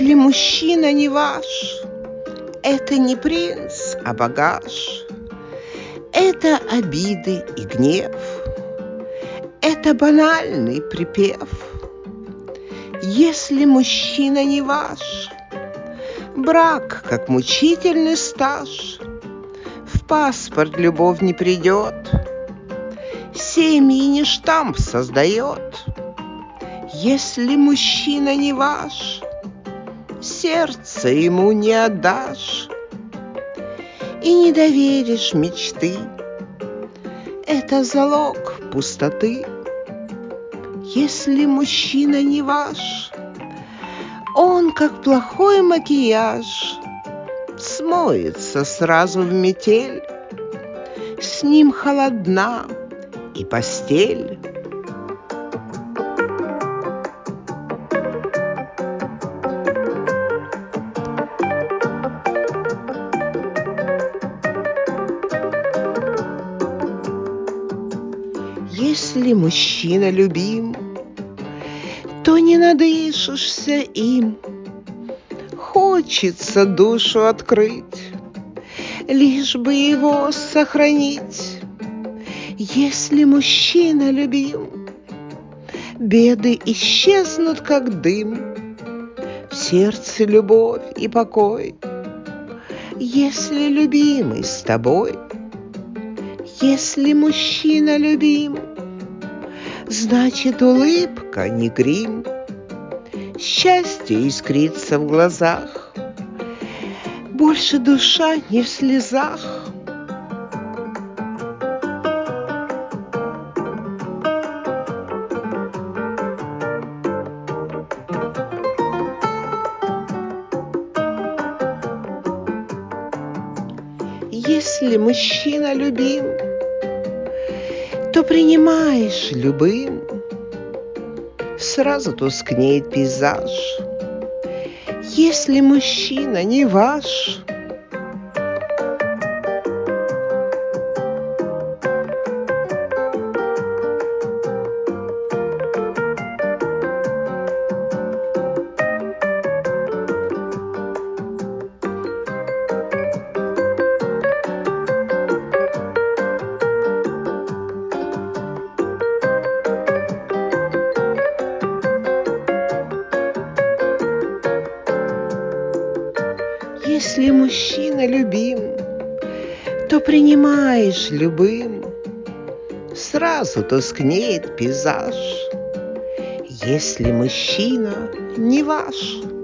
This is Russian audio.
Если мужчина не ваш, это не принц, а багаж. Это обиды и гнев, это банальный припев. Если мужчина не ваш, брак, как мучительный стаж, в паспорт любовь не придет, семьи не штамп создает. Если мужчина не ваш, сердце ему не отдашь и не доверишь мечты. Это залог пустоты. Если мужчина не ваш, он, как плохой макияж, смоется сразу в метель. С ним холодна и постель. Если мужчина любим, то не надышишься им. Хочется душу открыть, лишь бы его сохранить. Если мужчина любим, беды исчезнут, как дым. В сердце любовь и покой, если любимый с тобой. Если мужчина любим, значит, улыбка не грим. Счастье искрится в глазах, больше душа не в слезах. Если мужчина любим, то принимаешь любым, сразу тускнеет пейзаж. Если мужчина не ваш, если мужчина любим, то принимаешь любым, сразу тускнеет пейзаж. Если мужчина не ваш.